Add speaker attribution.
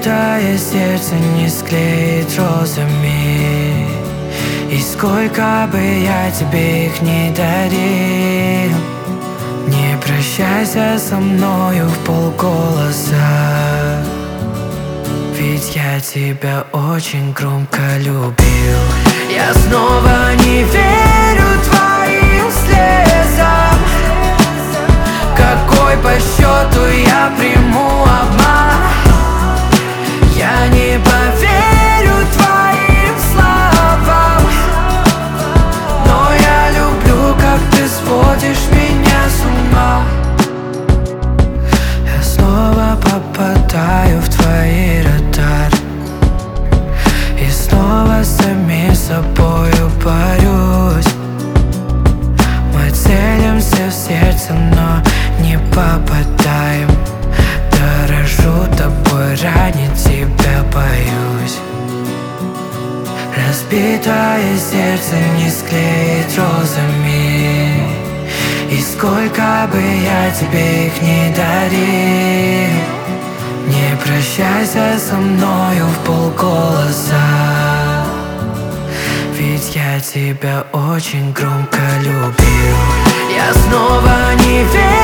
Speaker 1: Разбитое сердце не склеить розами, и сколько бы я тебе их не дарил, не прощайся со мною в полголоса, ведь я тебя очень громко любил. Я снова не верю твоим слезам. Какой по счету я приму обман? Я не поверю твоим словам, но я люблю, как ты сводишь меня с ума. Я снова попадаю в твои радары, и снова с самим собою борюсь. Мы целимся в сердце, но не попадаем. Дорожу тобой, ранить тебя боюсь. Разбитое сердце не склеить розами, и сколько бы я тебе их не дарил, не прощайся со мною в полголоса, ведь я тебя очень громко любил. Я снова не верю